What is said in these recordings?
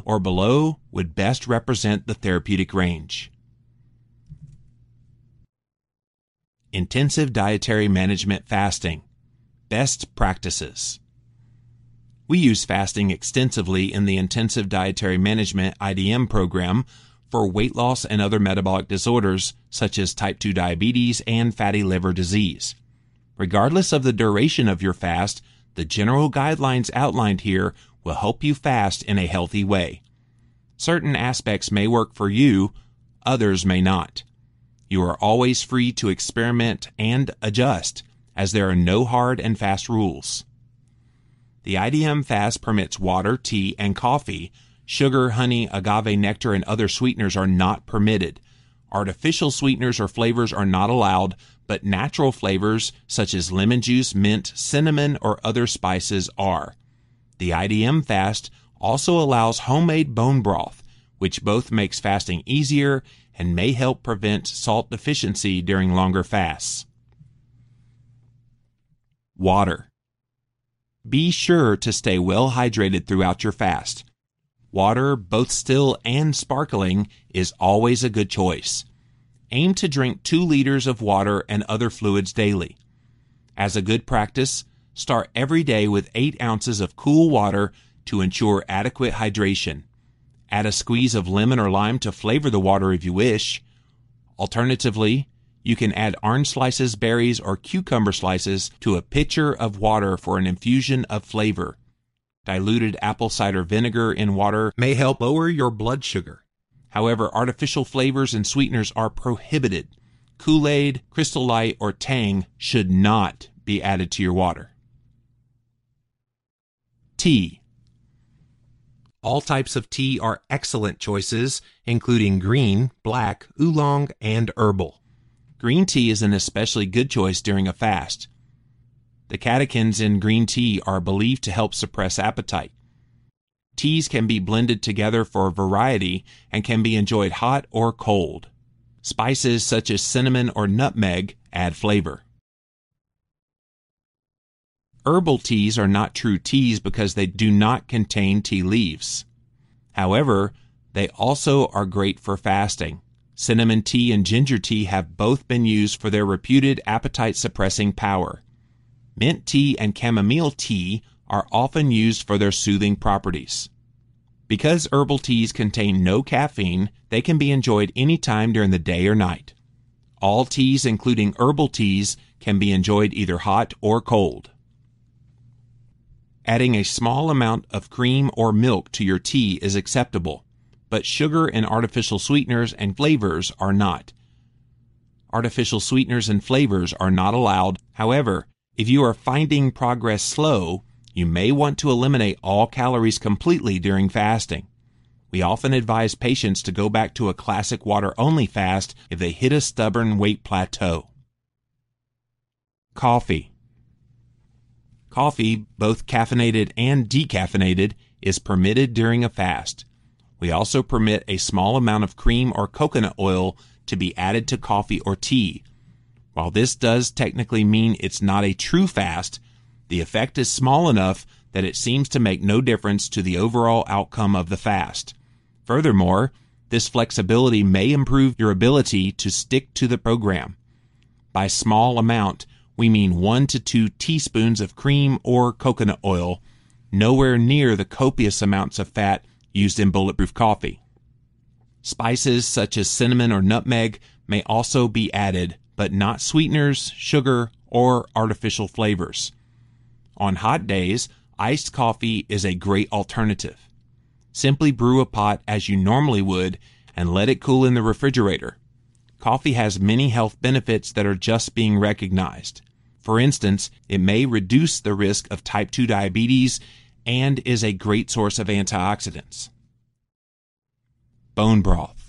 or below would best represent the therapeutic range. Intensive dietary management fasting. Best practices. We use fasting extensively in the Intensive Dietary Management IDM program for weight loss and other metabolic disorders such as type 2 diabetes and fatty liver disease. Regardless of the duration of your fast, the general guidelines outlined here will help you fast in a healthy way. Certain aspects may work for you, others may not. You are always free to experiment and adjust, as there are no hard and fast rules. The IDM fast permits water, tea, and coffee. Sugar, honey, agave nectar, and other sweeteners are not permitted. Artificial sweeteners or flavors are not allowed, but natural flavors such as lemon juice, mint, cinnamon, or other spices are. The IDM fast also allows homemade bone broth, which both makes fasting easier and may help prevent salt deficiency during longer fasts. Water. Be sure to stay well hydrated throughout your fast. Water, both still and sparkling, is always a good choice. Aim to drink 2 liters of water and other fluids daily. As a good practice, start every day with 8 ounces of cool water to ensure adequate hydration. Add a squeeze of lemon or lime to flavor the water if you wish. Alternatively, you can add orange slices, berries, or cucumber slices to a pitcher of water for an infusion of flavor. Diluted apple cider vinegar in water may help lower your blood sugar. However, artificial flavors and sweeteners are prohibited. Kool-Aid, Crystal Light, or Tang should not be added to your water. Tea. All types of tea are excellent choices, including green, black, oolong, and herbal. Green tea is an especially good choice during a fast. The catechins in green tea are believed to help suppress appetite. Teas can be blended together for variety and can be enjoyed hot or cold. Spices such as cinnamon or nutmeg add flavor. Herbal teas are not true teas because they do not contain tea leaves. However, they also are great for fasting. Cinnamon tea and ginger tea have both been used for their reputed appetite-suppressing power. Mint tea and chamomile tea are often used for their soothing properties. Because herbal teas contain no caffeine, they can be enjoyed any time during the day or night. All teas, including herbal teas, can be enjoyed either hot or cold. Adding a small amount of cream or milk to your tea is acceptable, but sugar and artificial sweeteners and flavors are not. Artificial sweeteners and flavors are not allowed. However, if you are finding progress slow, you may want to eliminate all calories completely during fasting. We often advise patients to go back to a classic water-only fast if they hit a stubborn weight plateau. Coffee. Coffee, both caffeinated and decaffeinated, is permitted during a fast. We also permit a small amount of cream or coconut oil to be added to coffee or tea. While this does technically mean it's not a true fast, the effect is small enough that it seems to make no difference to the overall outcome of the fast. Furthermore, this flexibility may improve your ability to stick to the program. By small amount, we mean 1 to 2 teaspoons of cream or coconut oil, nowhere near the copious amounts of fat used in bulletproof coffee. Spices such as cinnamon or nutmeg may also be added, but not sweeteners, sugar, or artificial flavors. On hot days, iced coffee is a great alternative. Simply brew a pot as you normally would and let it cool in the refrigerator. Coffee has many health benefits that are just being recognized. For instance, it may reduce the risk of type 2 diabetes and is a great source of antioxidants. Bone broth.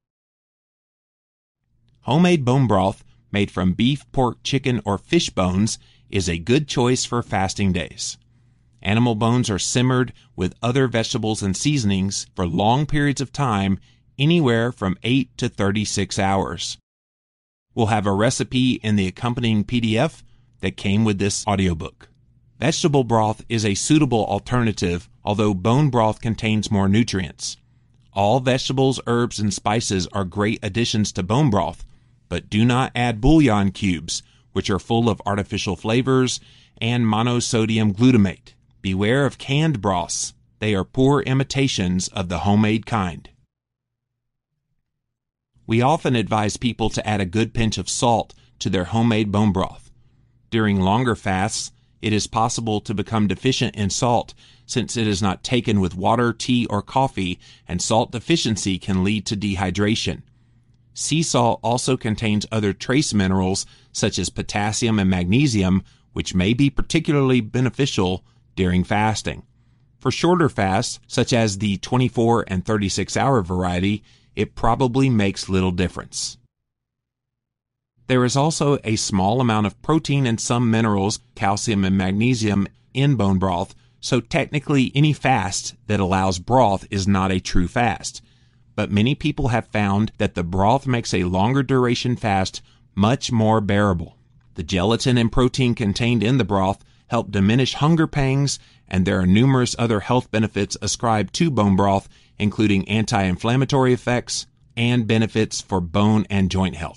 Homemade bone broth made from beef, pork, chicken, or fish bones is a good choice for fasting days. Animal bones are simmered with other vegetables and seasonings for long periods of time, anywhere from 8 to 36 hours. We'll have a recipe in the accompanying PDF that came with this audiobook. Vegetable broth is a suitable alternative although bone broth contains more nutrients. All vegetables, herbs, and spices are great additions to bone broth, but do not add bouillon cubes, which are full of artificial flavors and monosodium glutamate. Beware of canned broths. They are poor imitations of the homemade kind. We often advise people to add a good pinch of salt to their homemade bone broth. During longer fasts, it is possible to become deficient in salt since it is not taken with water, tea, or coffee, and salt deficiency can lead to dehydration. Sea salt also contains other trace minerals such as potassium and magnesium, which may be particularly beneficial during fasting. For shorter fasts, such as the 24 and 36-hour variety, it probably makes little difference. There is also a small amount of protein and some minerals, calcium and magnesium, in bone broth, so technically any fast that allows broth is not a true fast. But many people have found that the broth makes a longer duration fast much more bearable. The gelatin and protein contained in the broth help diminish hunger pangs, and there are numerous other health benefits ascribed to bone broth, including anti-inflammatory effects and benefits for bone and joint health.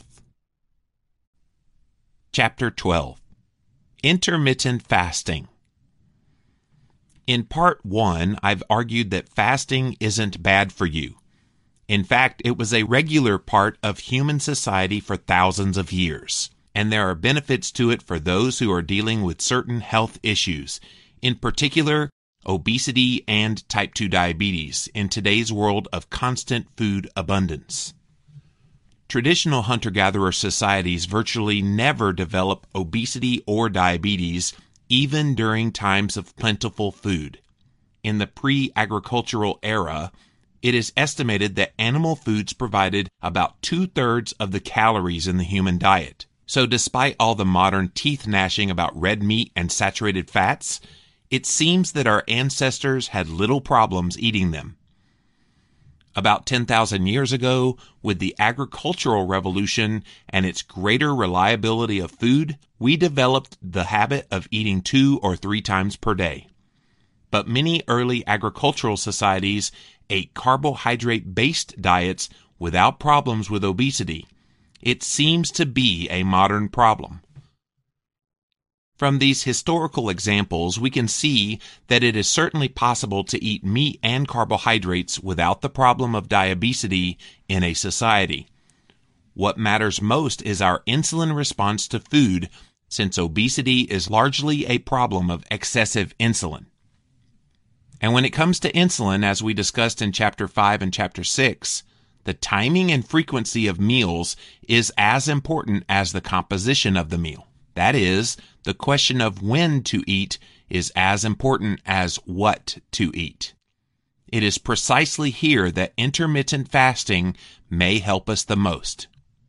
Chapter 12. Intermittent Fasting. In Part 1, I've argued that fasting isn't bad for you. In fact, it was a regular part of human society for thousands of years, and there are benefits to it for those who are dealing with certain health issues, in particular, obesity and type 2 diabetes in today's world of constant food abundance. Traditional hunter-gatherer societies virtually never develop obesity or diabetes, even during times of plentiful food. In the pre-agricultural era, it is estimated that animal foods provided about 2/3 of the calories in the human diet. So despite all the modern teeth gnashing about red meat and saturated fats, it seems that our ancestors had little problems eating them. About 10,000 years ago, with the agricultural revolution and its greater reliability of food, we developed the habit of eating 2 or 3 times per day. But many early agricultural societies ate carbohydrate-based diets without problems with obesity. It seems to be a modern problem. From these historical examples, we can see that it is certainly possible to eat meat and carbohydrates without the problem of diabetes in a society. What matters most is our insulin response to food, since obesity is largely a problem of excessive insulin. And when it comes to insulin, as we discussed in Chapter 5 and Chapter 6, the timing and frequency of meals is as important as the composition of the meal. That is, the question of when to eat is as important as what to eat. It is precisely here that intermittent fasting may help us the most.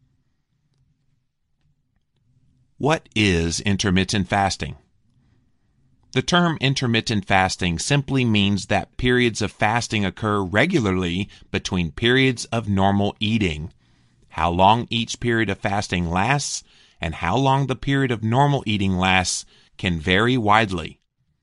What is intermittent fasting? The term intermittent fasting simply means that periods of fasting occur regularly between periods of normal eating. How long each period of fasting lasts and how long the period of normal eating lasts can vary widely.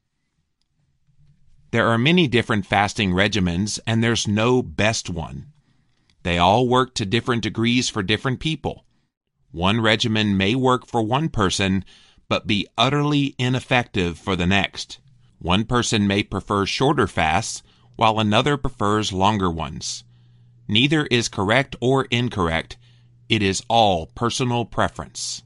There are many different fasting regimens, and there's no best one. They all work to different degrees for different people. One regimen may work for one person, but be utterly ineffective for the next. One person may prefer shorter fasts, while another prefers longer ones. Neither is correct or incorrect. It is all personal preference.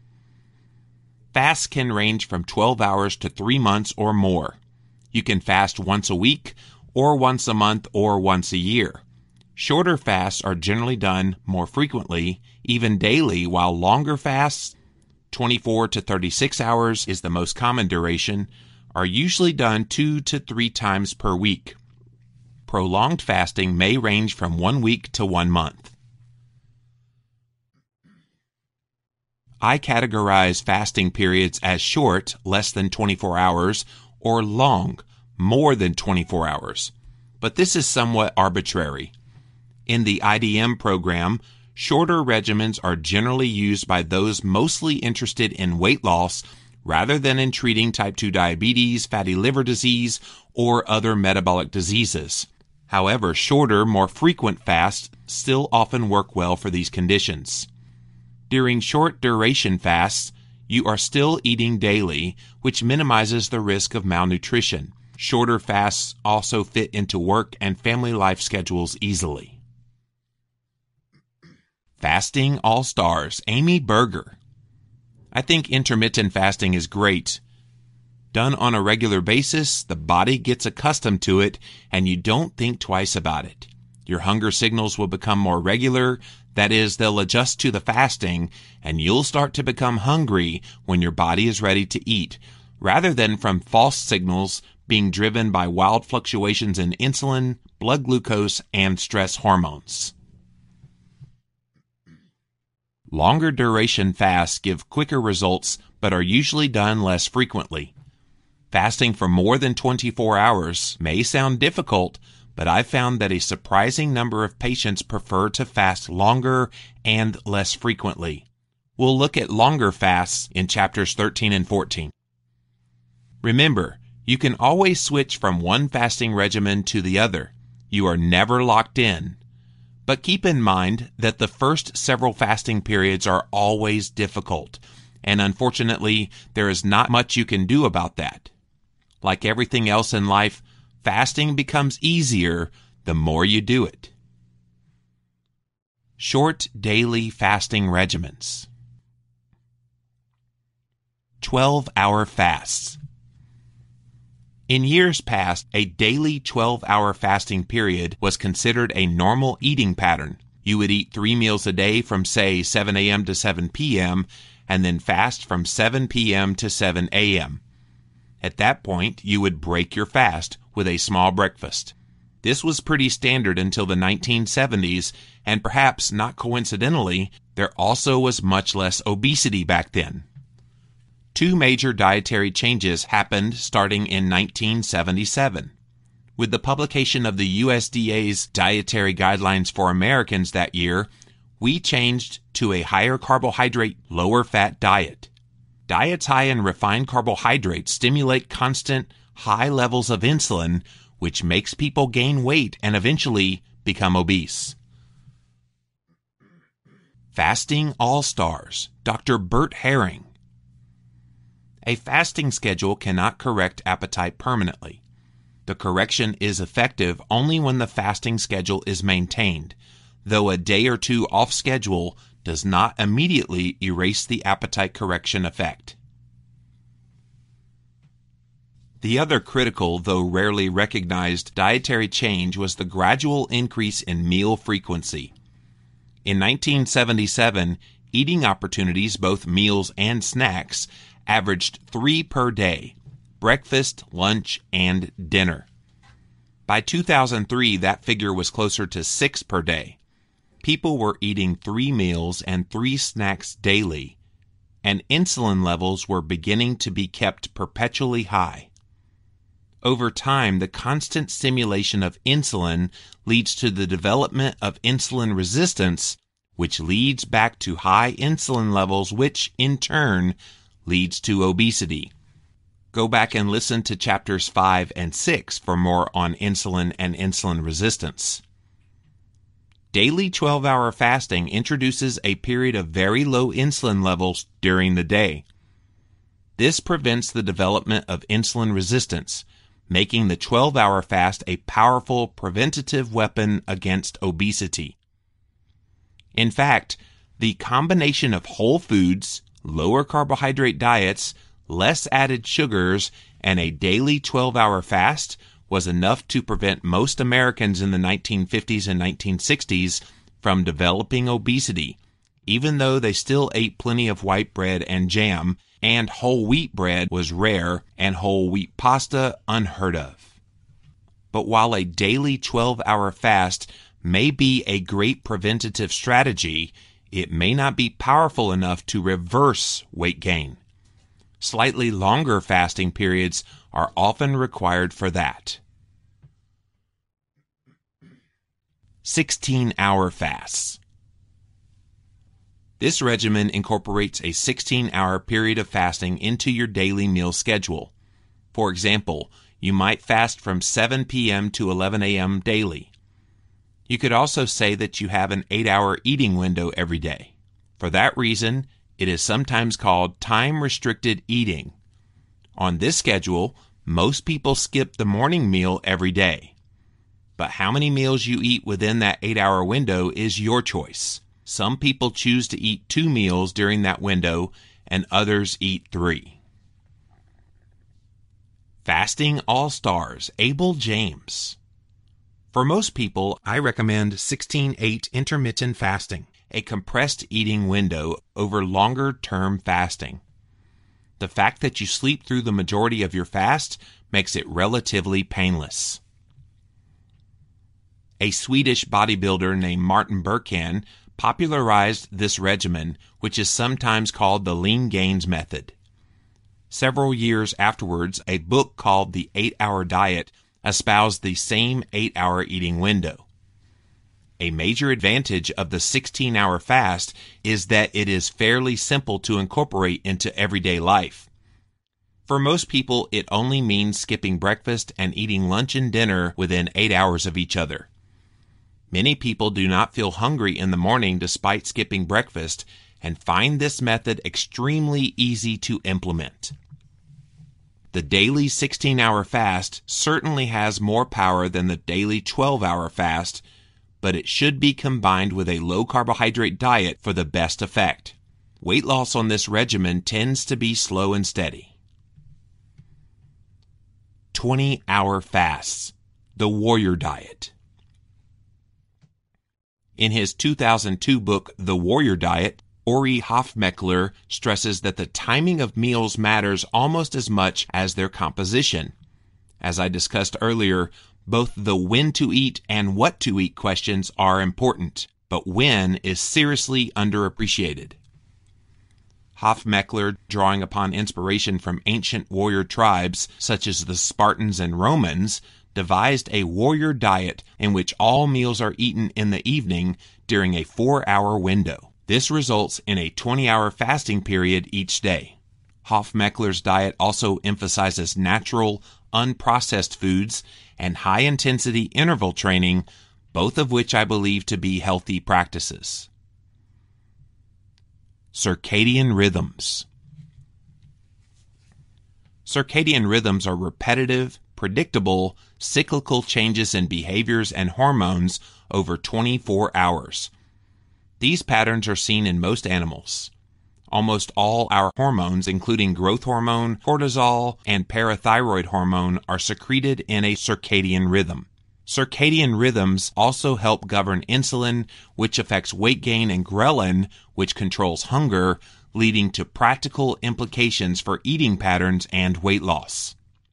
Fasts can range from 12 hours to 3 months or more. You can fast once a week, or once a month, or once a year. Shorter fasts are generally done more frequently, even daily, while longer fasts, 24 to 36 hours is the most common duration, are usually done 2 to 3 times per week. Prolonged fasting may range from 1 week to 1 month. I categorize fasting periods as short, less than 24 hours, or long, more than 24 hours. But this is somewhat arbitrary. In the IDM program, shorter regimens are generally used by those mostly interested in weight loss rather than in treating type 2 diabetes, fatty liver disease, or other metabolic diseases. However, shorter, more frequent fasts still often work well for these conditions. During short duration fasts, you are still eating daily, which minimizes the risk of malnutrition. Shorter fasts also fit into work and family life schedules easily. Fasting All-Stars, Amy Berger. I think intermittent fasting is great. Done on a regular basis, the body gets accustomed to it and you don't think twice about it. Your hunger signals will become more regular. That is, they'll adjust to the fasting and you'll start to become hungry when your body is ready to eat, rather than from false signals being driven by wild fluctuations in insulin, blood glucose, and stress hormones. Longer duration fasts give quicker results but are usually done less frequently. Fasting for more than 24 hours may sound difficult, but I've found that a surprising number of patients prefer to fast longer and less frequently. We'll look at longer fasts in chapters 13 and 14. Remember, you can always switch from one fasting regimen to the other. You are never locked in. But keep in mind that the first several fasting periods are always difficult, and unfortunately, there is not much you can do about that. Like everything else in life, fasting becomes easier the more you do it. Short daily fasting regimens. 12-hour fasts. In years past, a daily 12-hour fasting period was considered a normal eating pattern. You would eat 3 meals a day from, say, 7 a.m. to 7 p.m., and then fast from 7 p.m. to 7 a.m. At that point, you would break your fast with a small breakfast. This was pretty standard until the 1970s, and perhaps not coincidentally, there also was much less obesity back then. 2 major dietary changes happened starting in 1977. With the publication of the USDA's Dietary Guidelines for Americans that year, we changed to a higher carbohydrate, lower fat diet. Diets high in refined carbohydrates stimulate constant, high levels of insulin, which makes people gain weight and eventually become obese. Fasting All-Stars, Dr. Bert Herring. A fasting schedule cannot correct appetite permanently. The correction is effective only when the fasting schedule is maintained, though a day or two off schedule does not immediately erase the appetite correction effect. The other critical, though rarely recognized, dietary change was the gradual increase in meal frequency. In 1977, eating opportunities, both meals and snacks, averaged 3 per day: breakfast, lunch, and dinner. By 2003, that figure was closer to 6 per day. People were eating 3 meals and 3 snacks daily, and insulin levels were beginning to be kept perpetually high. Over time, the constant stimulation of insulin leads to the development of insulin resistance, which leads back to high insulin levels, which, in turn, leads to obesity. Go back and listen to chapters 5 and 6 for more on insulin and insulin resistance. Daily 12-hour fasting introduces a period of very low insulin levels during the day. This prevents the development of insulin resistance, making the 12-hour fast a powerful preventative weapon against obesity. In fact, the combination of whole foods, lower carbohydrate diets, less added sugars, and a daily 12-hour fast was enough to prevent most Americans in the 1950s and 1960s from developing obesity, even though they still ate plenty of white bread and jam, and whole wheat bread was rare and whole wheat pasta unheard of. But while a daily 12-hour fast may be a great preventative strategy, it may not be powerful enough to reverse weight gain. Slightly longer fasting periods are often required for that. 16-hour fasts. This regimen incorporates a 16-hour period of fasting into your daily meal schedule. For example, you might fast from 7 p.m. to 11 a.m. daily. You could also say that you have an 8-hour eating window every day. For that reason, it is sometimes called time-restricted eating. On this schedule, most people skip the morning meal every day. But how many meals you eat within that 8-hour window is your choice. Some people choose to eat 2 meals during that window, and others eat 3. Fasting All-Stars, Abel James. For most people, I recommend 16-8 intermittent fasting, a compressed eating window over longer-term fasting. The fact that you sleep through the majority of your fast makes it relatively painless. A Swedish bodybuilder named Martin Berkhan popularized this regimen, which is sometimes called the Lean Gains method. Several years afterwards, a book called The 8-Hour Diet espoused the same 8-hour eating window. A major advantage of the 16-hour fast is that it is fairly simple to incorporate into everyday life. For most people, it only means skipping breakfast and eating lunch and dinner within 8 hours of each other. Many people do not feel hungry in the morning despite skipping breakfast and find this method extremely easy to implement. The daily 16-hour fast certainly has more power than the daily 12-hour fast, but it should be combined with a low-carbohydrate diet for the best effect. Weight loss on this regimen tends to be slow and steady. 20-hour fasts, the Warrior Diet. In his 2002 book, The Warrior Diet, Ori Hofmekler stresses that the timing of meals matters almost as much as their composition. As I discussed earlier, both the when to eat and what to eat questions are important, but when is seriously underappreciated. Hofmekler, drawing upon inspiration from ancient warrior tribes such as the Spartans and Romans, devised a warrior diet in which all meals are eaten in the evening during a 4-hour window. This results in a 20-hour fasting period each day. Hofmekler's diet also emphasizes natural, unprocessed foods and high-intensity interval training, both of which I believe to be healthy practices. Circadian rhythms. Circadian rhythms are repetitive, predictable, cyclical changes in behaviors and hormones over 24 hours. These patterns are seen in most animals. Almost all our hormones, including growth hormone, cortisol, and parathyroid hormone, are secreted in a circadian rhythm. Circadian rhythms also help govern insulin, which affects weight gain, and ghrelin, which controls hunger, leading to practical implications for eating patterns and weight loss.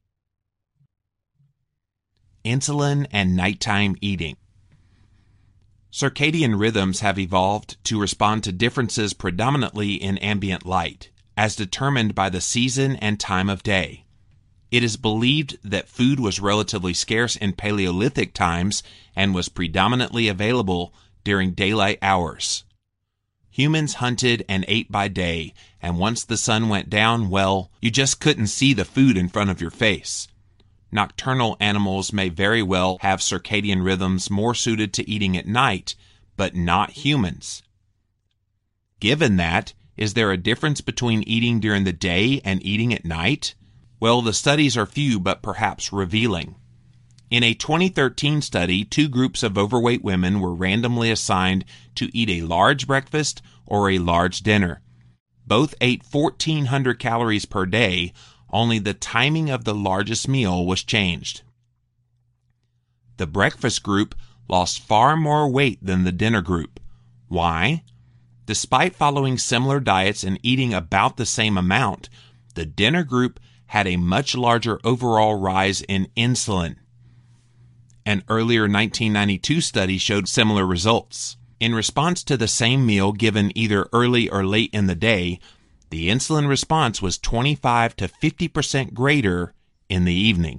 Insulin and nighttime eating. Circadian rhythms have evolved to respond to differences predominantly in ambient light, as determined by the season and time of day. It is believed that food was relatively scarce in Paleolithic times and was predominantly available during daylight hours. Humans hunted and ate by day, and once the sun went down, well, you just couldn't see the food in front of your face. Nocturnal animals may very well have circadian rhythms more suited to eating at night, but not humans. Given that, is there a difference between eating during the day and eating at night? Well, the studies are few but perhaps revealing. In a 2013 study, 2 groups of overweight women were randomly assigned to eat a large breakfast or a large dinner. Both ate 1,400 calories per day, only the timing of the largest meal was changed. The breakfast group lost far more weight than the dinner group. Why? Despite following similar diets and eating about the same amount, the dinner group had a much larger overall rise in insulin. An earlier 1992 study showed similar results. In response to the same meal given either early or late in the day, the insulin response was 25 to 50% greater in the evening.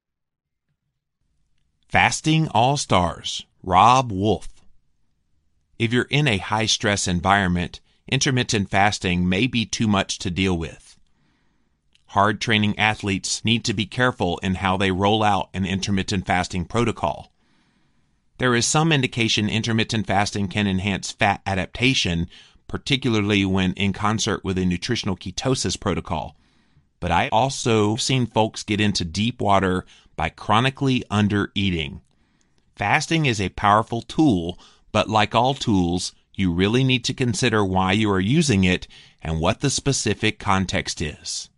Fasting All-Stars, Robb Wolf. If you're in a high-stress environment, intermittent fasting may be too much to deal with. Hard training athletes need to be careful in how they roll out an intermittent fasting protocol. There is some indication intermittent fasting can enhance fat adaptation, particularly when in concert with a nutritional ketosis protocol. But I also seen folks get into deep water by chronically under-eating. Fasting is a powerful tool, but like all tools, you really need to consider why you are using it and what the specific context is.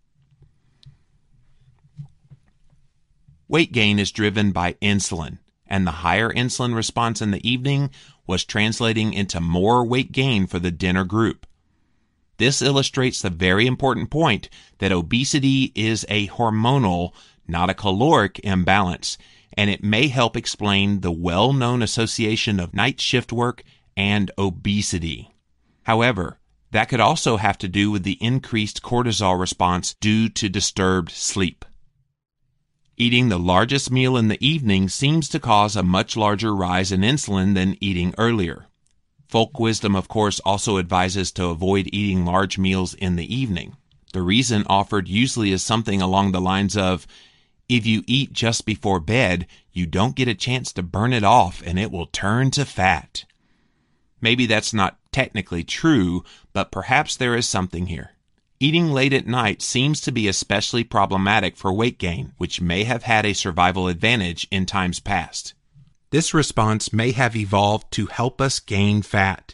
Weight gain is driven by insulin, and the higher insulin response in the evening was translating into more weight gain for the dinner group. This illustrates the very important point that obesity is a hormonal, not a caloric imbalance, and it may help explain the well-known association of night shift work and obesity. However, that could also have to do with the increased cortisol response due to disturbed sleep. Eating the largest meal in the evening seems to cause a much larger rise in insulin than eating earlier. Folk wisdom, of course, also advises to avoid eating large meals in the evening. The reason offered usually is something along the lines of, if you eat just before bed, you don't get a chance to burn it off and it will turn to fat. Maybe that's not technically true, but perhaps there is something here. Eating late at night seems to be especially problematic for weight gain, which may have had a survival advantage in times past. This response may have evolved to help us gain fat.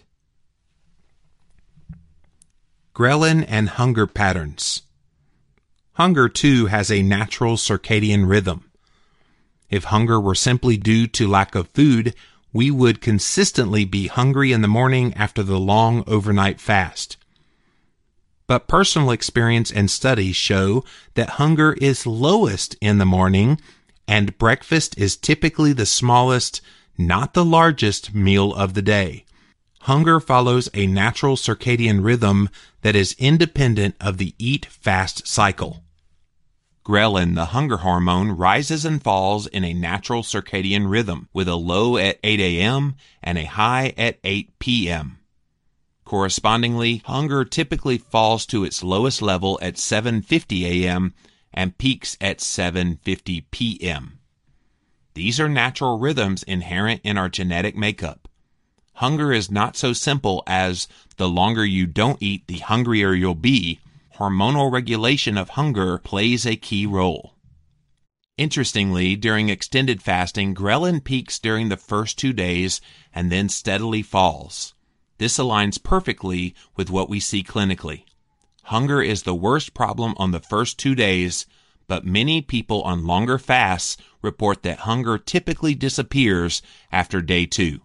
Ghrelin and hunger patterns. Hunger, too, has a natural circadian rhythm. If hunger were simply due to lack of food, we would consistently be hungry in the morning after the long overnight fast. But personal experience and studies show that hunger is lowest in the morning, and breakfast is typically the smallest, not the largest, meal of the day. Hunger follows a natural circadian rhythm that is independent of the eat-fast cycle. Ghrelin, the hunger hormone, rises and falls in a natural circadian rhythm, with a low at 8 a.m. and a high at 8 p.m. Correspondingly, hunger typically falls to its lowest level at 7:50 a.m. and peaks at 7:50 p.m. These are natural rhythms inherent in our genetic makeup. Hunger is not so simple as the longer you don't eat, the hungrier you'll be. Hormonal regulation of hunger plays a key role. Interestingly, during extended fasting, ghrelin peaks during the first 2 days and then steadily falls. This aligns perfectly with what we see clinically. Hunger is the worst problem on the first 2 days, but many people on longer fasts report that hunger typically disappears after day 2.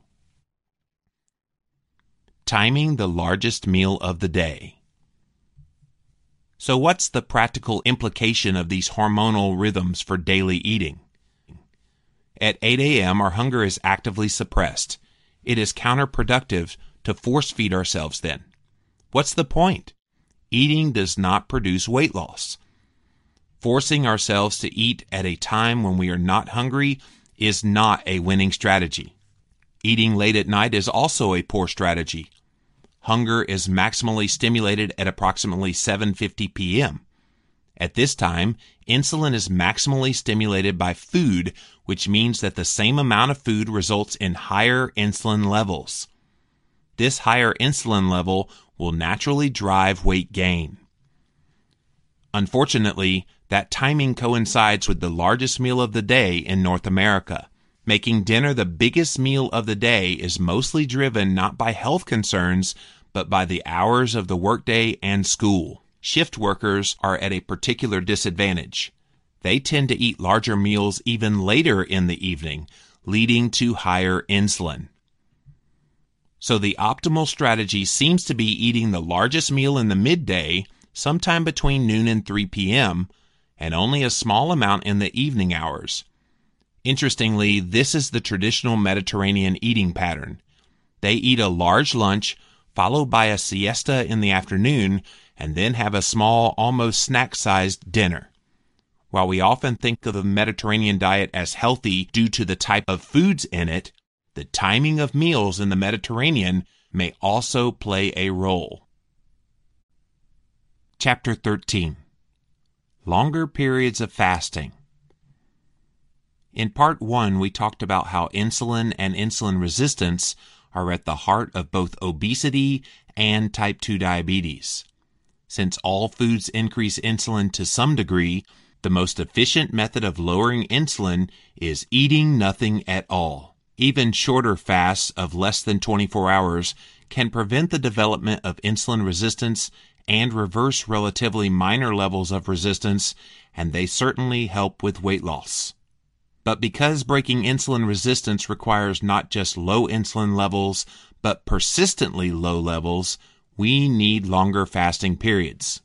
Timing the largest meal of the day. So what's the practical implication of these hormonal rhythms for daily eating? At 8 a.m., our hunger is actively suppressed. It is counterproductive to force feed ourselves then. What's the point? Eating does not produce weight loss. Forcing ourselves to eat at a time when we are not hungry is not a winning strategy. Eating late at night is also a poor strategy. Hunger is maximally stimulated at approximately 7:50 p.m. At this time, insulin is maximally stimulated by food, which means that the same amount of food results in higher insulin levels. This higher insulin level will naturally drive weight gain. Unfortunately, that timing coincides with the largest meal of the day in North America. Making dinner the biggest meal of the day is mostly driven not by health concerns, but by the hours of the workday and school. Shift workers are at a particular disadvantage. They tend to eat larger meals even later in the evening, leading to higher insulin. So the optimal strategy seems to be eating the largest meal in the midday, sometime between noon and 3 p.m., and only a small amount in the evening hours. Interestingly, this is the traditional Mediterranean eating pattern. They eat a large lunch, followed by a siesta in the afternoon, and then have a small, almost snack-sized dinner. While we often think of the Mediterranean diet as healthy due to the type of foods in it, The timing of meals in the Mediterranean may also play a role. Chapter 13. Longer periods of fasting. In Part 1, we talked about how insulin and insulin resistance are at the heart of both obesity and type 2 diabetes. Since all foods increase insulin to some degree, the most efficient method of lowering insulin is eating nothing at all. Even shorter fasts of less than 24 hours can prevent the development of insulin resistance and reverse relatively minor levels of resistance, and they certainly help with weight loss. But because breaking insulin resistance requires not just low insulin levels, but persistently low levels, we need longer fasting periods.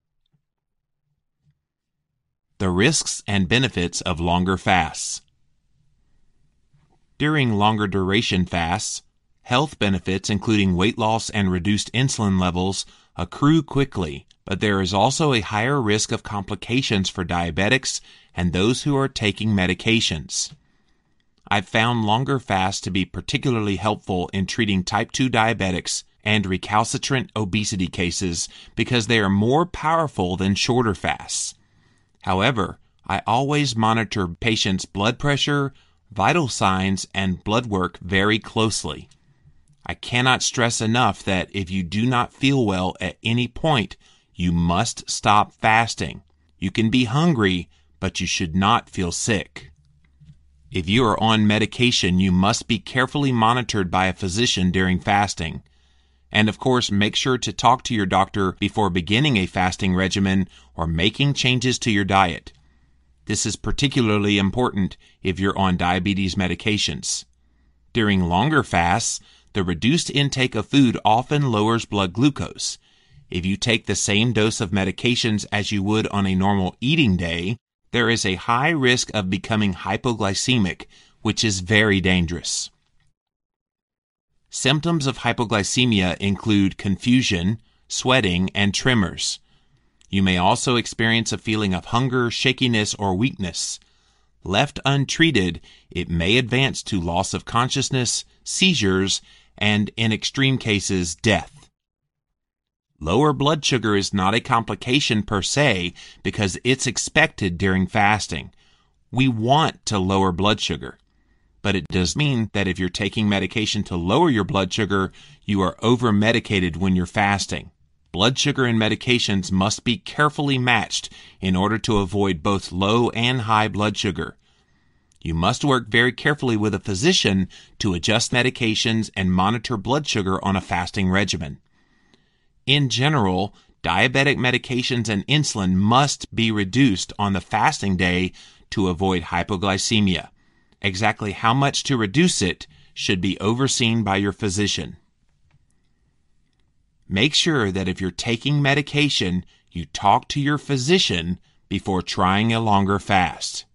The risks and benefits of longer fasts. During longer duration fasts, health benefits including weight loss and reduced insulin levels accrue quickly, but there is also a higher risk of complications for diabetics and those who are taking medications. I've found longer fasts to be particularly helpful in treating type 2 diabetics and recalcitrant obesity cases because they are more powerful than shorter fasts. However, I always monitor patients' blood pressure, vital signs, and blood work very closely. I cannot stress enough that if you do not feel well at any point, you must stop fasting. You can be hungry, but you should not feel sick. If you are on medication, you must be carefully monitored by a physician during fasting. And of course, make sure to talk to your doctor before beginning a fasting regimen or making changes to your diet. This is particularly important if you're on diabetes medications. During longer fasts, the reduced intake of food often lowers blood glucose. If you take the same dose of medications as you would on a normal eating day, there is a high risk of becoming hypoglycemic, which is very dangerous. Symptoms of hypoglycemia include confusion, sweating, and tremors. You may also experience a feeling of hunger, shakiness, or weakness. Left untreated, it may advance to loss of consciousness, seizures, and, in extreme cases, death. Lower blood sugar is not a complication per se because it's expected during fasting. We want to lower blood sugar, but it does mean that if you're taking medication to lower your blood sugar, you are over-medicated when you're fasting. Blood sugar and medications must be carefully matched in order to avoid both low and high blood sugar. You must work very carefully with a physician to adjust medications and monitor blood sugar on a fasting regimen. In general, diabetic medications and insulin must be reduced on the fasting day to avoid hypoglycemia. Exactly how much to reduce it should be overseen by your physician. Make sure that if you're taking medication, you talk to your physician before trying a longer fast.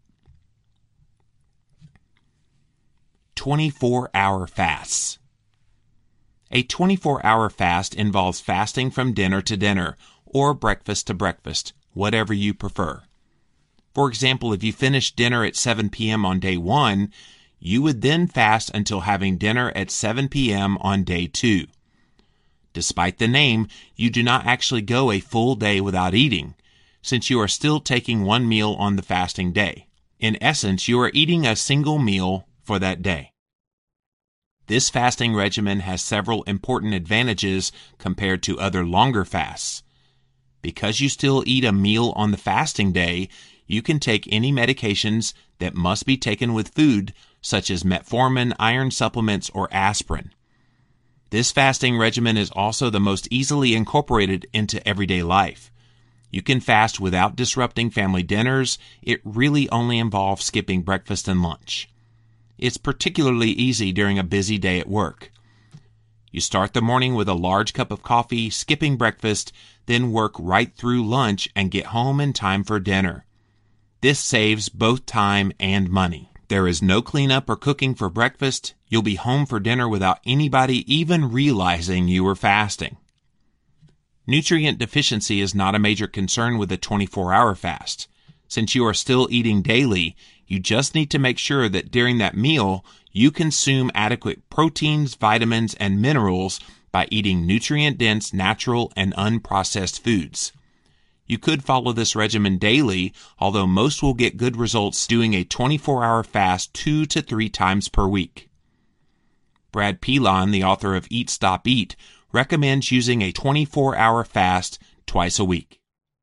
24-hour fasts. A 24-hour fast involves fasting from dinner to dinner or breakfast to breakfast, whatever you prefer. For example, if you finish dinner at 7 p.m. on day 1, you would then fast until having dinner at 7 p.m. on day 2. Despite the name, you do not actually go a full day without eating, since you are still taking one meal on the fasting day. In essence, you are eating a single meal for that day. This fasting regimen has several important advantages compared to other longer fasts. Because you still eat a meal on the fasting day, you can take any medications that must be taken with food, such as metformin, iron supplements, or aspirin. This fasting regimen is also the most easily incorporated into everyday life. You can fast without disrupting family dinners. It really only involves skipping breakfast and lunch. It's particularly easy during a busy day at work. You start the morning with a large cup of coffee, skipping breakfast, then work right through lunch and get home in time for dinner. This saves both time and money. There is no cleanup or cooking for breakfast. You'll be home for dinner without anybody even realizing you were fasting. Nutrient deficiency is not a major concern with a 24-hour fast. Since you are still eating daily, you just need to make sure that during that meal, you consume adequate proteins, vitamins, and minerals by eating nutrient-dense, natural, and unprocessed foods. You could follow this regimen daily, although most will get good results doing a 24-hour fast 2 to 3 times per week. Brad Pilon, the author of Eat, Stop, Eat, recommends using a 24-hour fast twice a week.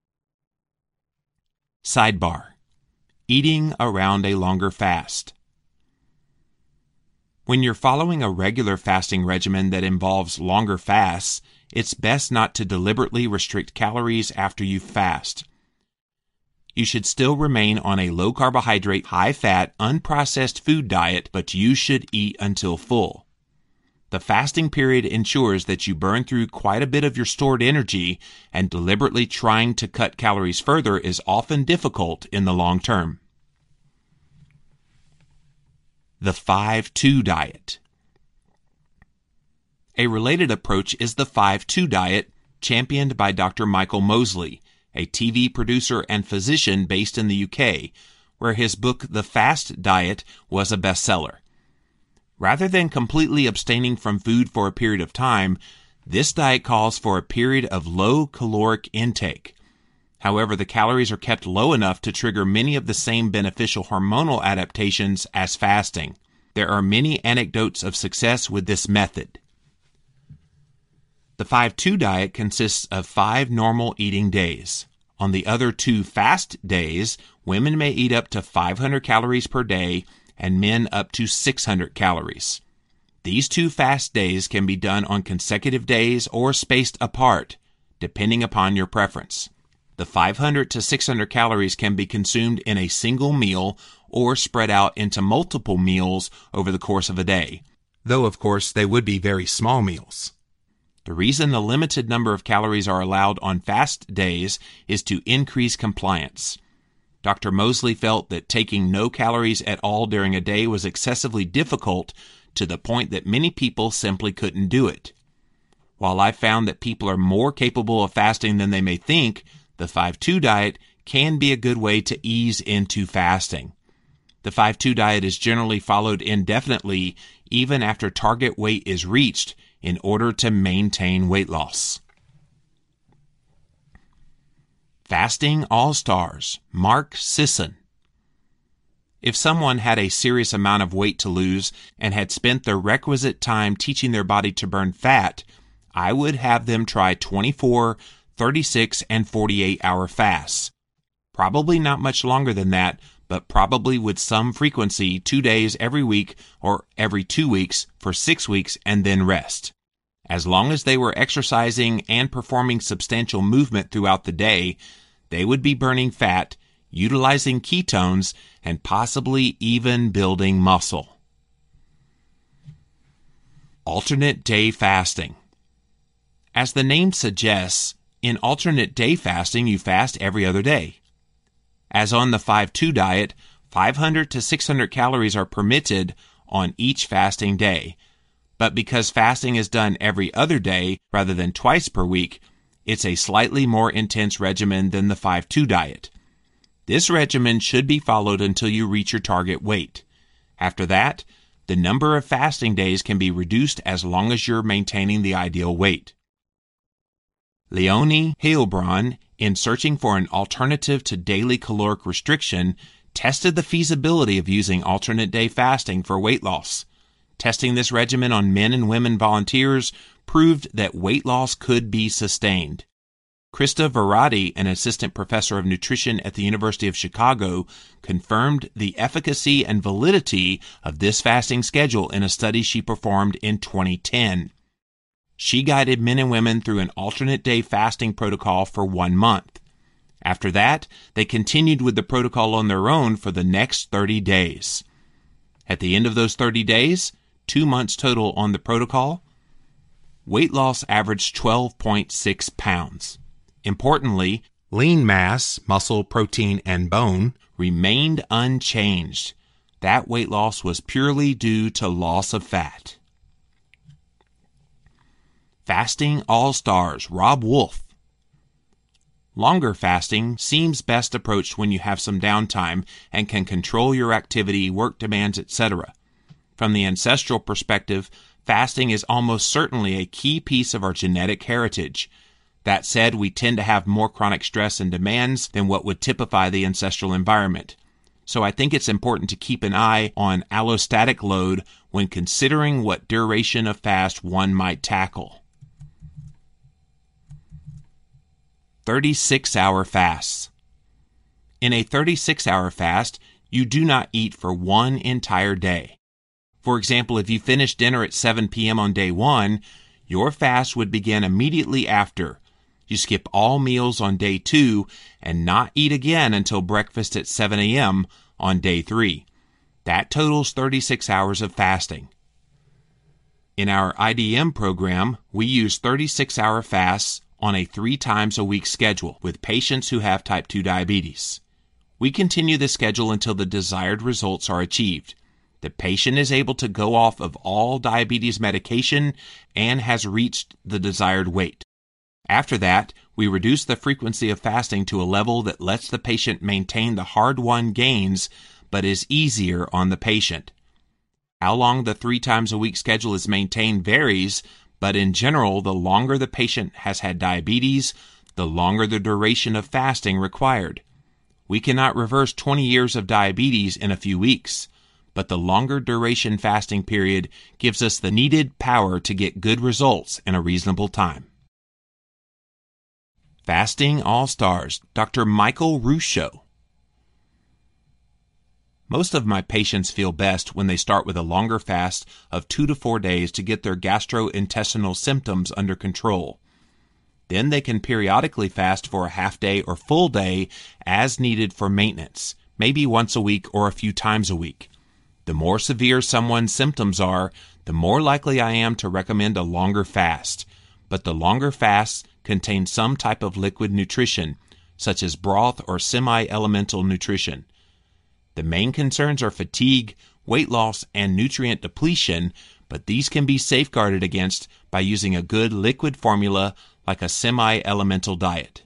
Sidebar: eating around a longer fast. When you're following a regular fasting regimen that involves longer fasts, it's best not to deliberately restrict calories after you fast. You should still remain on a low-carbohydrate, high-fat, unprocessed food diet, but you should eat until full. The fasting period ensures that you burn through quite a bit of your stored energy, and deliberately trying to cut calories further is often difficult in the long term. The 5-2 diet. A related approach is the 5-2 diet, championed by Dr. Michael Mosley, a TV producer and physician based in the UK, where his book The Fast Diet was a bestseller. Rather than completely abstaining from food for a period of time, this diet calls for a period of low caloric intake. However, the calories are kept low enough to trigger many of the same beneficial hormonal adaptations as fasting. There are many anecdotes of success with this method. The 5-2 diet consists of 5 normal eating days. On the other 2 fast days, women may eat up to 500 calories per day and men up to 600 calories. These 2 fast days can be done on consecutive days or spaced apart, depending upon your preference. The 500 to 600 calories can be consumed in a single meal or spread out into multiple meals over the course of a day, though of course they would be very small meals. The reason the limited number of calories are allowed on fast days is to increase compliance. Dr. Mosley felt that taking no calories at all during a day was excessively difficult to the point that many people simply couldn't do it. While I found that people are more capable of fasting than they may think, the 5-2 diet can be a good way to ease into fasting. The 5-2 diet is generally followed indefinitely, even after target weight is reached, in order to maintain weight loss. Fasting All-Stars, Mark Sisson. If someone had a serious amount of weight to lose and had spent the requisite time teaching their body to burn fat, I would have them try 24, 36, and 48-hour fasts. Probably not much longer than that, but probably with some frequency 2 days every week or every 2 weeks for 6 weeks and then rest. As long as they were exercising and performing substantial movement throughout the day, they would be burning fat, utilizing ketones, and possibly even building muscle. Alternate day fasting. As the name suggests, in alternate day fasting, you fast every other day. As on the 5-2 diet, 500 to 600 calories are permitted on each fasting day. But because fasting is done every other day rather than twice per week, it's a slightly more intense regimen than the 5-2 diet. This regimen should be followed until you reach your target weight. After that, the number of fasting days can be reduced as long as you're maintaining the ideal weight. Leonie Heilbronn, in searching for an alternative to daily caloric restriction, tested the feasibility of using alternate day fasting for weight loss. Testing this regimen on men and women volunteers proved that weight loss could be sustained. Krista Varady, an assistant professor of nutrition at the University of Chicago, confirmed the efficacy and validity of this fasting schedule in a study she performed in 2010. She guided men and women through an alternate day fasting protocol for 1 month. After that, they continued with the protocol on their own for the next 30 days. At the end of those 30 days, 2 months total on the protocol, weight loss averaged 12.6 pounds. Importantly, lean mass, muscle, protein, and bone remained unchanged. That weight loss was purely due to loss of fat. Fasting All-Stars, Robb Wolf. Longer fasting seems best approached when you have some downtime and can control your activity, work demands, etc. From the ancestral perspective, fasting is almost certainly a key piece of our genetic heritage. That said, we tend to have more chronic stress and demands than what would typify the ancestral environment. So I think it's important to keep an eye on allostatic load when considering what duration of fast one might tackle. 36-hour fasts. In a 36-hour fast, you do not eat for one entire day. For example, if you finish dinner at 7 p.m. on day 1, your fast would begin immediately after. You skip all meals on day 2 and not eat again until breakfast at 7 a.m. on day 3. That totals 36 hours of fasting. In our IDM program, we use 36-hour fasts on a 3 times a week schedule with patients who have type 2 diabetes. We continue the schedule until the desired results are achieved. The patient is able to go off of all diabetes medication and has reached the desired weight. After that, we reduce the frequency of fasting to a level that lets the patient maintain the hard-won gains but is easier on the patient. How long the 3 times a week schedule is maintained varies, but in general, the longer the patient has had diabetes, the longer the duration of fasting required. We cannot reverse 20 years of diabetes in a few weeks, but the longer duration fasting period gives us the needed power to get good results in a reasonable time. Fasting All-Stars, Dr. Michael Ruscio. Most of my patients feel best when they start with a longer fast of 2 to 4 days to get their gastrointestinal symptoms under control. Then they can periodically fast for a half day or full day as needed for maintenance, maybe once a week or a few times a week. The more severe someone's symptoms are, the more likely I am to recommend a longer fast. But the longer fasts contain some type of liquid nutrition, such as broth or semi-elemental nutrition. The main concerns are fatigue, weight loss, and nutrient depletion, but these can be safeguarded against by using a good liquid formula like a semi-elemental diet.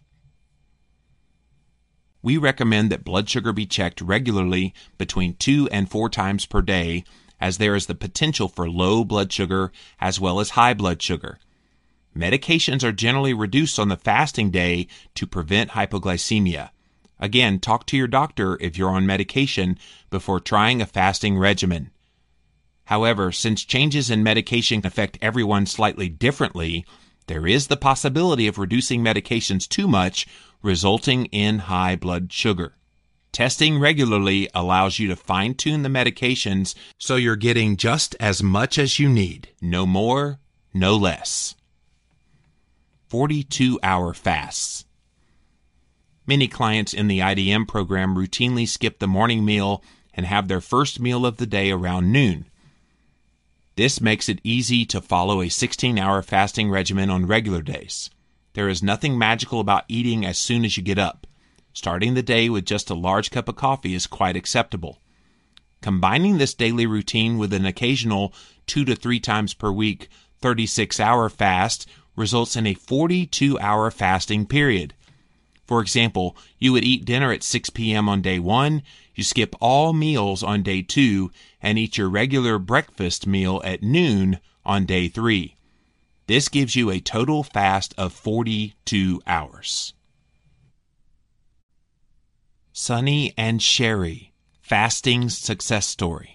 We recommend that blood sugar be checked regularly between 2 and 4 times per day, as there is the potential for low blood sugar as well as high blood sugar. Medications are generally reduced on the fasting day to prevent hypoglycemia. Again, talk to your doctor if you're on medication before trying a fasting regimen. However, since changes in medication affect everyone slightly differently, there is the possibility of reducing medications too much, resulting in high blood sugar. Testing regularly allows you to fine-tune the medications so you're getting just as much as you need, no more, no less. 42-hour fasts. Many clients in the IDM program routinely skip the morning meal and have their first meal of the day around noon. This makes it easy to follow a 16-hour fasting regimen on regular days. There is nothing magical about eating as soon as you get up. Starting the day with just a large cup of coffee is quite acceptable. Combining this daily routine with an occasional 2 to 3 times per week 36-hour fast results in a 42-hour fasting period. For example, you would eat dinner at 6 p.m. on day 1, you skip all meals on day 2, and eat your regular breakfast meal at noon on day 3. This gives you a total fast of 42 hours. Sunny and Sherry, fasting success story.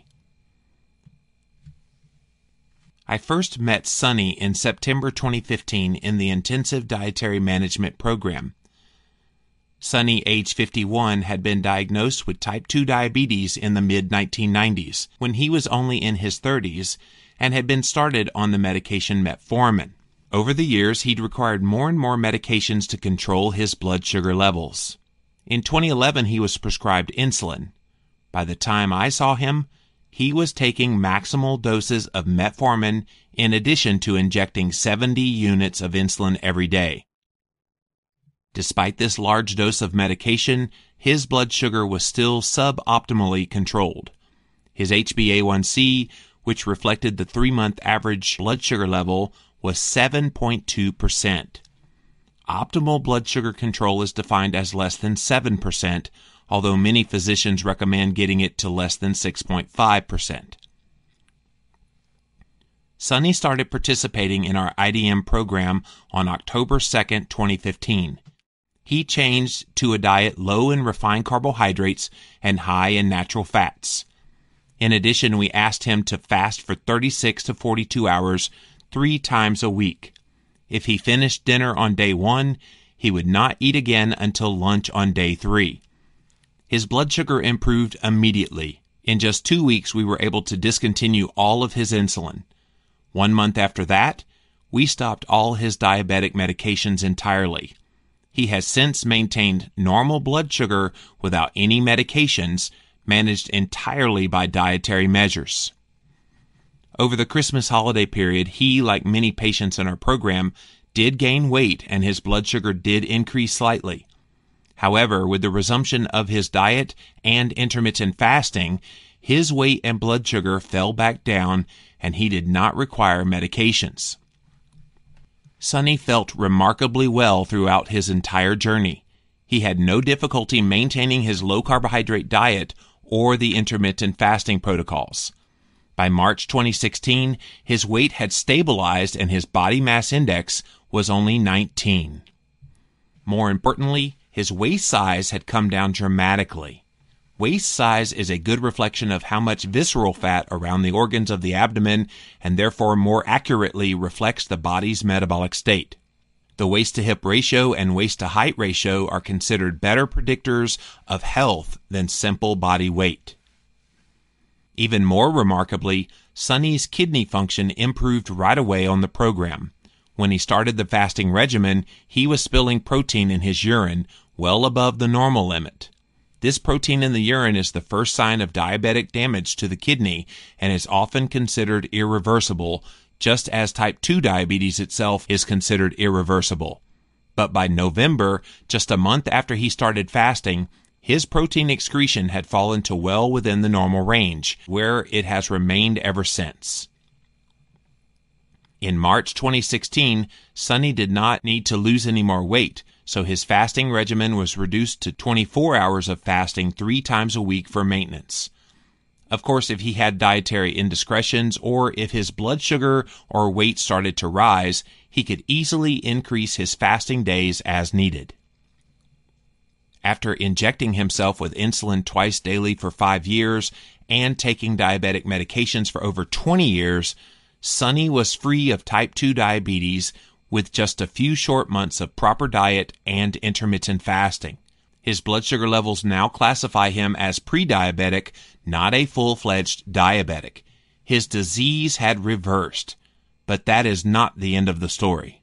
I first met Sunny in September 2015 in the Intensive Dietary Management Program. Sunny, age 51, had been diagnosed with type 2 diabetes in the mid-1990s, when he was only in his 30s, and had been started on the medication metformin. Over the years, he'd required more and more medications to control his blood sugar levels. In 2011, he was prescribed insulin. By the time I saw him, he was taking maximal doses of metformin in addition to injecting 70 units of insulin every day. Despite this large dose of medication, his blood sugar was still suboptimally controlled. His HbA1c, which reflected the 3-month average blood sugar level, was 7.2%. Optimal blood sugar control is defined as less than 7%, although many physicians recommend getting it to less than 6.5%. Sonny started participating in our IDM program on October 2nd, 2015. He changed to a diet low in refined carbohydrates and high in natural fats. In addition, we asked him to fast for 36 to 42 hours 3 times a week. If he finished dinner on day 1, he would not eat again until lunch on day 3. His blood sugar improved immediately. In just 2 weeks, we were able to discontinue all of his insulin. 1 month after that, we stopped all his diabetic medications entirely. He has since maintained normal blood sugar without any medications, managed entirely by dietary measures. Over the Christmas holiday period, he, like many patients in our program, did gain weight and his blood sugar did increase slightly. However, with the resumption of his diet and intermittent fasting, his weight and blood sugar fell back down and he did not require medications. Sonny felt remarkably well throughout his entire journey. He had no difficulty maintaining his low-carbohydrate diet or the intermittent fasting protocols. By March 2016, his weight had stabilized and his body mass index was only 19. More importantly, his waist size had come down dramatically. Waist size is a good reflection of how much visceral fat around the organs of the abdomen and therefore more accurately reflects the body's metabolic state. The waist-to-hip ratio and waist-to-height ratio are considered better predictors of health than simple body weight. Even more remarkably, Sonny's kidney function improved right away on the program. When he started the fasting regimen, he was spilling protein in his urine, well above the normal limit. This protein in the urine is the first sign of diabetic damage to the kidney and is often considered irreversible, just as type 2 diabetes itself is considered irreversible. But by November, just a month after he started fasting, his protein excretion had fallen to well within the normal range, where it has remained ever since. In March 2016, Sonny did not need to lose any more weight, so his fasting regimen was reduced to 24 hours of fasting 3 times a week for maintenance. Of course, if he had dietary indiscretions or if his blood sugar or weight started to rise, he could easily increase his fasting days as needed. After injecting himself with insulin twice daily for 5 years and taking diabetic medications for over 20 years, Sonny was free of type 2 diabetes with just a few short months of proper diet and intermittent fasting. His blood sugar levels now classify him as pre-diabetic, not a full-fledged diabetic. His disease had reversed, but that is not the end of the story.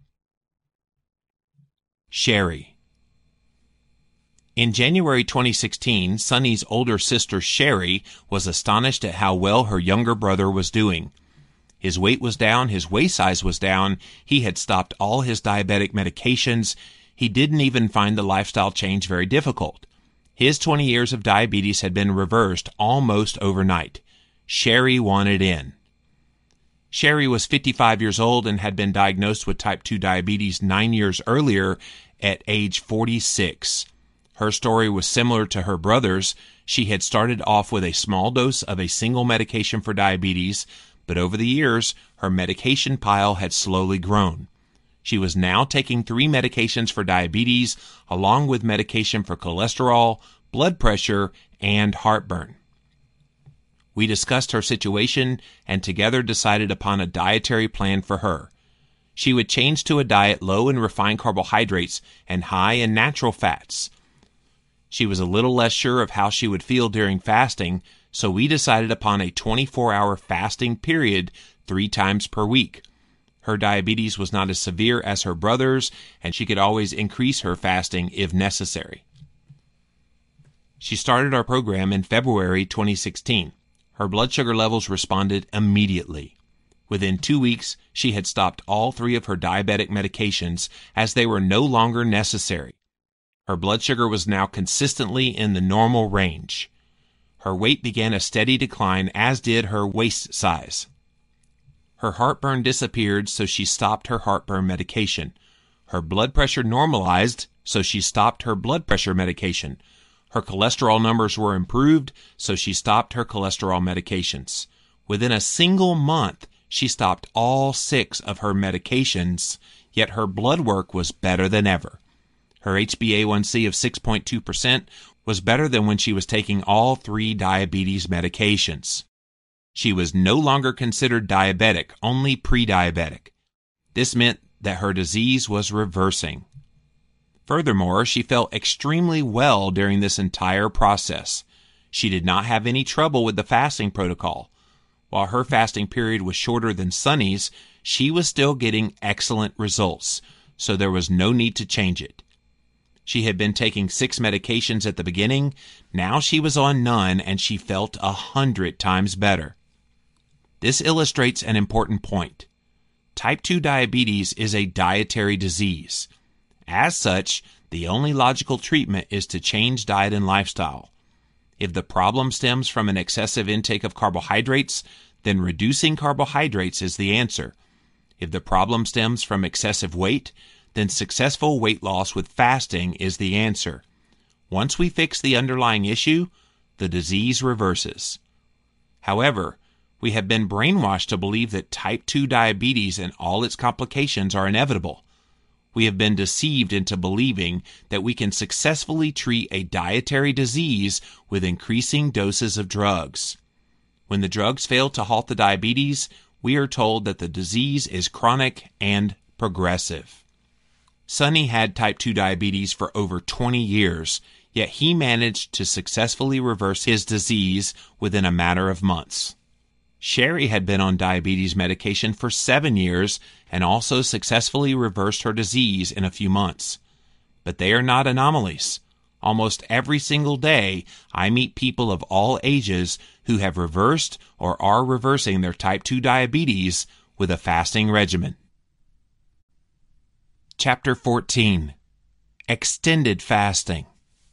Sherry. In January 2016, Sonny's older sister Sherry was astonished at how well her younger brother was doing. His weight was down, his waist size was down, he had stopped all his diabetic medications, he didn't even find the lifestyle change very difficult. His 20 years of diabetes had been reversed almost overnight. Sherry wanted in. Sherry was 55 years old and had been diagnosed with type 2 diabetes 9 years earlier at age 46. Her story was similar to her brother's. She had started off with a small dose of a single medication for diabetes, but over the years, her medication pile had slowly grown. She was now taking 3 medications for diabetes, along with medication for cholesterol, blood pressure, and heartburn. We discussed her situation and together decided upon a dietary plan for her. She would change to a diet low in refined carbohydrates and high in natural fats. She was a little less sure of how she would feel during fasting, so we decided upon a 24-hour fasting period 3 times per week. Her diabetes was not as severe as her brother's, and she could always increase her fasting if necessary. She started our program in February 2016. Her blood sugar levels responded immediately. Within 2 weeks, she had stopped all 3 of her diabetic medications as they were no longer necessary. Her blood sugar was now consistently in the normal range. Her weight began a steady decline, as did her waist size. Her heartburn disappeared, so she stopped her heartburn medication. Her blood pressure normalized, so she stopped her blood pressure medication. Her cholesterol numbers were improved, so she stopped her cholesterol medications. Within a single month, she stopped all 6 of her medications, yet her blood work was better than ever. Her HbA1c of 6.2% was better than when she was taking all 3 diabetes medications. She was no longer considered diabetic, only pre-diabetic. This meant that her disease was reversing. Furthermore, she felt extremely well during this entire process. She did not have any trouble with the fasting protocol. While her fasting period was shorter than Sunny's, she was still getting excellent results, so there was no need to change it. She had been taking 6 medications at the beginning. Now she was on none, and she felt 100 times better. This illustrates an important point. Type 2 diabetes is a dietary disease. As such, the only logical treatment is to change diet and lifestyle. If the problem stems from an excessive intake of carbohydrates, then reducing carbohydrates is the answer. If the problem stems from excessive weight, then successful weight loss with fasting is the answer. Once we fix the underlying issue, the disease reverses. However, we have been brainwashed to believe that type 2 diabetes and all its complications are inevitable. We have been deceived into believing that we can successfully treat a dietary disease with increasing doses of drugs. When the drugs fail to halt the diabetes, we are told that the disease is chronic and progressive. Sunny had type 2 diabetes for over 20 years, yet he managed to successfully reverse his disease within a matter of months. Sherry had been on diabetes medication for 7 years and also successfully reversed her disease in a few months. But they are not anomalies. Almost every single day, I meet people of all ages who have reversed or are reversing their type 2 diabetes with a fasting regimen. Chapter 14. Extended Fasting.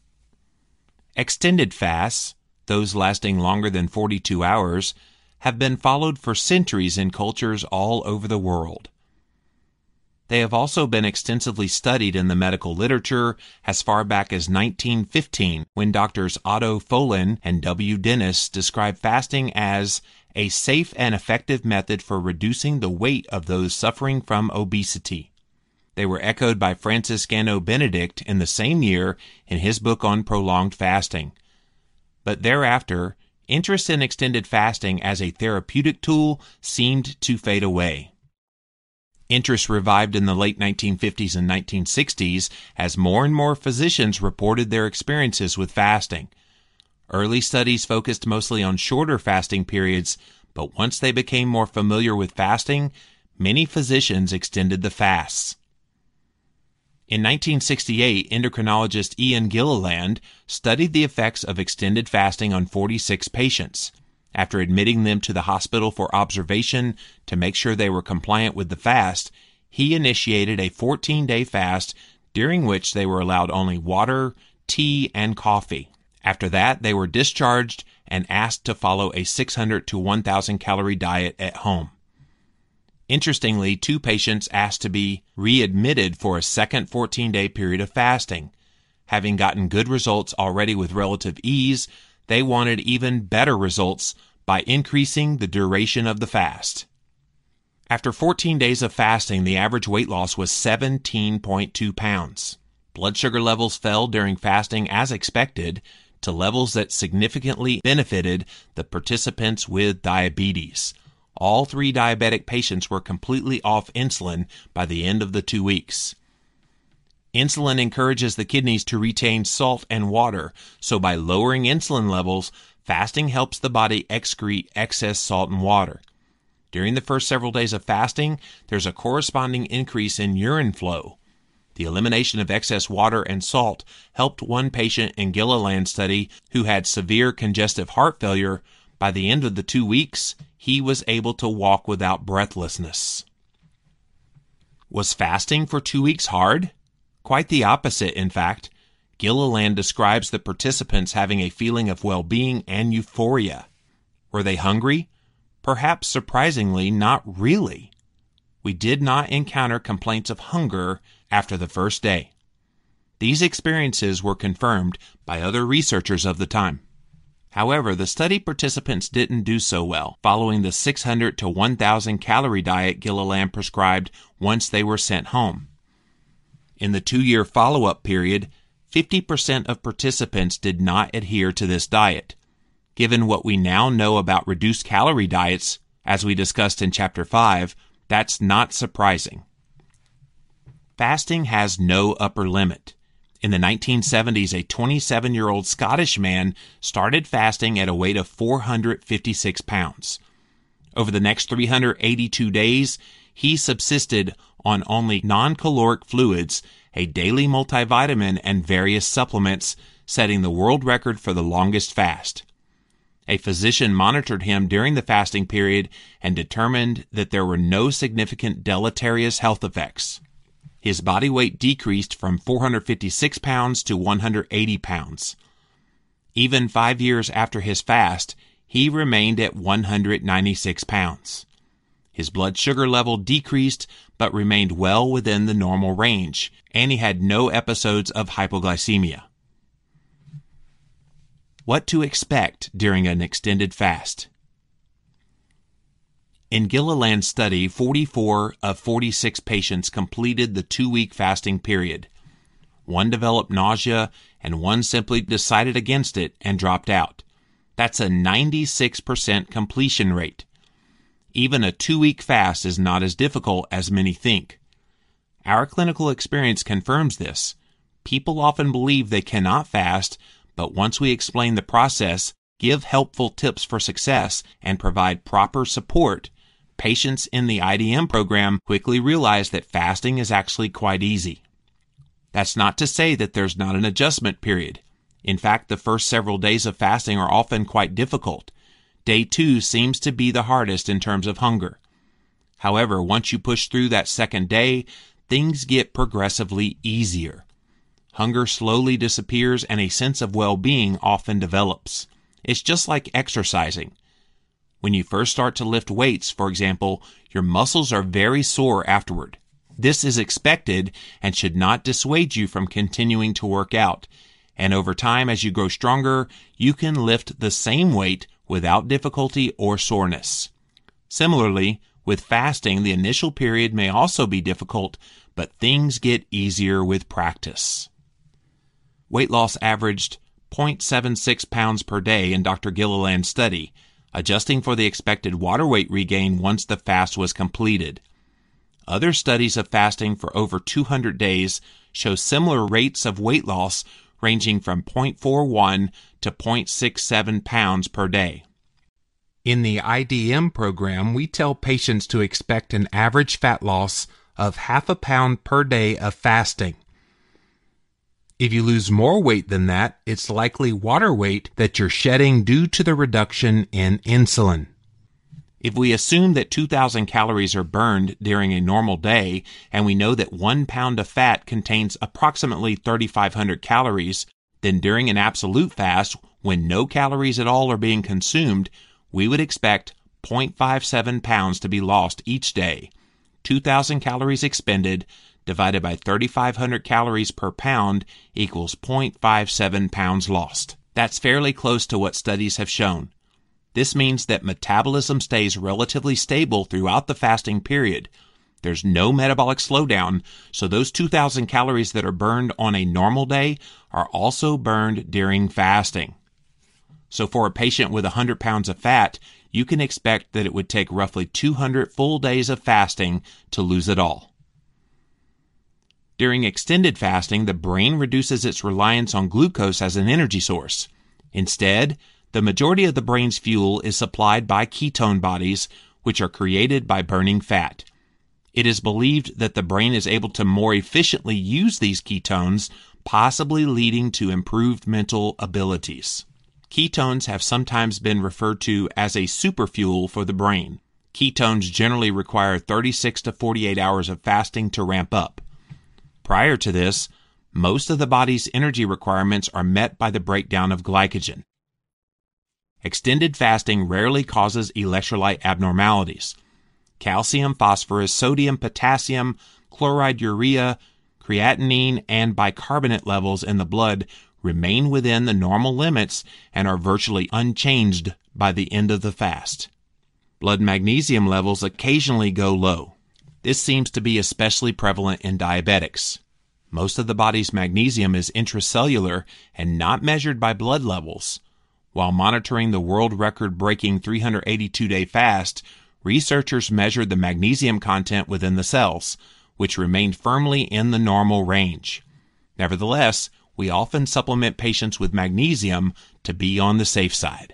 Extended fasts, those lasting longer than 42 hours, have been followed for centuries in cultures all over the world. They have also been extensively studied in the medical literature as far back as 1915, when doctors Otto Fohlen and W. Dennis described fasting as a safe and effective method for reducing the weight of those suffering from obesity. They were echoed by Francis Gano Benedict in the same year in his book on prolonged fasting. But thereafter, interest in extended fasting as a therapeutic tool seemed to fade away. Interest revived in the late 1950s and 1960s as more and more physicians reported their experiences with fasting. Early studies focused mostly on shorter fasting periods, but once they became more familiar with fasting, many physicians extended the fasts. In 1968, endocrinologist Ian Gilliland studied the effects of extended fasting on 46 patients. After admitting them to the hospital for observation to make sure they were compliant with the fast, he initiated a 14-day fast during which they were allowed only water, tea, and coffee. After that, they were discharged and asked to follow a 600 to 1,000 calorie diet at home. Interestingly, 2 patients asked to be readmitted for a second 14-day period of fasting. Having gotten good results already with relative ease, they wanted even better results by increasing the duration of the fast. After 14 days of fasting, the average weight loss was 17.2 pounds. Blood sugar levels fell during fasting as expected to levels that significantly benefited the participants with diabetes. All 3 diabetic patients were completely off insulin by the end of the 2 weeks. Insulin encourages the kidneys to retain salt and water, so by lowering insulin levels, fasting helps the body excrete excess salt and water. During the first several days of fasting, there's a corresponding increase in urine flow. The elimination of excess water and salt helped one patient in Gilliland's study who had severe congestive heart failure. By the end of the 2 weeks, he was able to walk without breathlessness. Was fasting for 2 weeks hard? Quite the opposite, in fact. Gilliland describes the participants having a feeling of well-being and euphoria. Were they hungry? Perhaps surprisingly, not really. we did not encounter complaints of hunger after the first day. These experiences were confirmed by other researchers of the time. However, the study participants didn't do so well following the 600 to 1,000 calorie diet Gilliland prescribed once they were sent home. In the 2-year follow-up period, 50% of participants did not adhere to this diet. Given what we now know about reduced calorie diets, as we discussed in Chapter 5, that's not surprising. Fasting has no upper limit. In the 1970s, a 27-year-old Scottish man started fasting at a weight of 456 pounds. Over the next 382 days, he subsisted on only non-caloric fluids, a daily multivitamin, and various supplements, setting the world record for the longest fast. A physician monitored him during the fasting period and determined that there were no significant deleterious health effects. His body weight decreased from 456 pounds to 180 pounds. Even 5 years after his fast, he remained at 196 pounds. His blood sugar level decreased but remained well within the normal range, and he had no episodes of hypoglycemia. What to expect during an extended fast? In Gilliland's study, 44 of 46 patients completed the 2-week fasting period. 1 developed nausea, and 1 simply decided against it and dropped out. That's a 96% completion rate. Even a 2-week fast is not as difficult as many think. Our clinical experience confirms this. People often believe they cannot fast, but once we explain the process, give helpful tips for success, and provide proper support, patients in the IDM program quickly realize that fasting is actually quite easy. That's not to say that there's not an adjustment period. In fact, the first several days of fasting are often quite difficult. Day 2 seems to be the hardest in terms of hunger. However, once you push through that second day, things get progressively easier. Hunger slowly disappears and a sense of well-being often develops. It's just like exercising. When you first start to lift weights, for example, your muscles are very sore afterward. This is expected and should not dissuade you from continuing to work out. And over time, as you grow stronger, you can lift the same weight without difficulty or soreness. Similarly, with fasting, the initial period may also be difficult, but things get easier with practice. Weight loss averaged 0.76 pounds per day in Dr. Gilliland's study, adjusting for the expected water weight regain once the fast was completed. Other studies of fasting for over 200 days show similar rates of weight loss ranging from 0.41 to 0.67 pounds per day. In the IDM program, we tell patients to expect an average fat loss of 0.5 pound per day of fasting. If you lose more weight than that, it's likely water weight that you're shedding due to the reduction in insulin. If we assume that 2,000 calories are burned during a normal day, and we know that 1 pound of fat contains approximately 3,500 calories, then during an absolute fast, when no calories at all are being consumed, we would expect 0.57 pounds to be lost each day. 2,000 calories expended divided by 3,500 calories per pound equals 0.57 pounds lost. That's fairly close to what studies have shown. This means that metabolism stays relatively stable throughout the fasting period. There's no metabolic slowdown, so those 2,000 calories that are burned on a normal day are also burned during fasting. So for a patient with 100 pounds of fat, you can expect that it would take roughly 200 full days of fasting to lose it all. During extended fasting, the brain reduces its reliance on glucose as an energy source. Instead, the majority of the brain's fuel is supplied by ketone bodies, which are created by burning fat. It is believed that the brain is able to more efficiently use these ketones, possibly leading to improved mental abilities. Ketones have sometimes been referred to as a superfuel for the brain. Ketones generally require 36 to 48 hours of fasting to ramp up. Prior to this, most of the body's energy requirements are met by the breakdown of glycogen. Extended fasting rarely causes electrolyte abnormalities. calcium, phosphorus, sodium, potassium, chloride, urea, creatinine, and bicarbonate levels in the blood remain within the normal limits and are virtually unchanged by the end of the fast. Blood magnesium levels occasionally go low. This seems to be especially prevalent in diabetics. Most of the body's magnesium is intracellular and not measured by blood levels. While monitoring the world record-breaking 382-day fast, researchers measured the magnesium content within the cells, which remained firmly in the normal range. Nevertheless, we often supplement patients with magnesium to be on the safe side.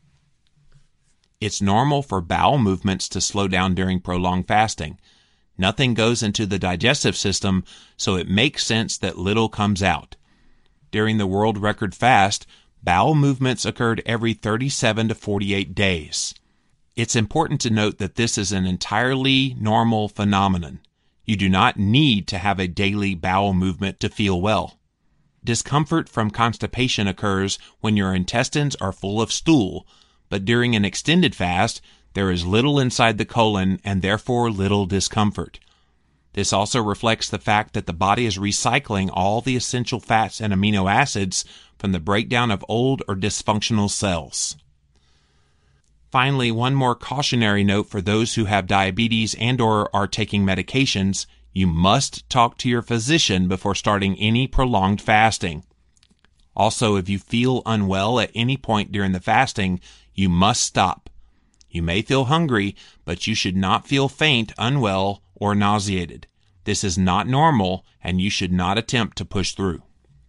It's normal for bowel movements to slow down during prolonged fasting. Nothing goes into the digestive system, so it makes sense that little comes out. During the world record fast, bowel movements occurred every 37 to 48 days. It's important to note that this is an entirely normal phenomenon. You do not need to have a daily bowel movement to feel well. Discomfort from constipation occurs when your intestines are full of stool, but during an extended fast, there is little inside the colon and therefore little discomfort. This also reflects the fact that the body is recycling all the essential fats and amino acids from the breakdown of old or dysfunctional cells. Finally, one more cautionary note for those who have diabetes and/or are taking medications: you must talk to your physician before starting any prolonged fasting. Also, if you feel unwell at any point during the fasting, you must stop. You may feel hungry, but you should not feel faint, unwell, or nauseated. This is not normal, and you should not attempt to push through.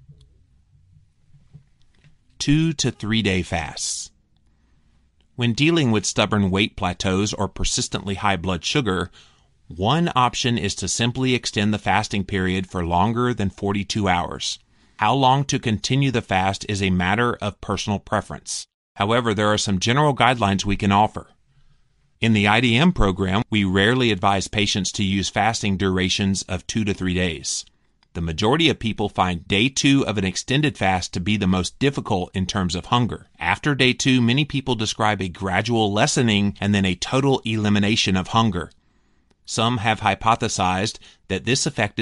2 to 3 day fasts. When dealing with stubborn weight plateaus or persistently high blood sugar, one option is to simply extend the fasting period for longer than 42 hours. How long to continue the fast is a matter of personal preference. However, there are some general guidelines we can offer. In the IDM program, we rarely advise patients to use fasting durations of 2 to 3 days. The majority of people find day 2 of an extended fast to be the most difficult in terms of hunger. After day 2, many people describe a gradual lessening and then a total elimination of hunger. Some have hypothesized that this effect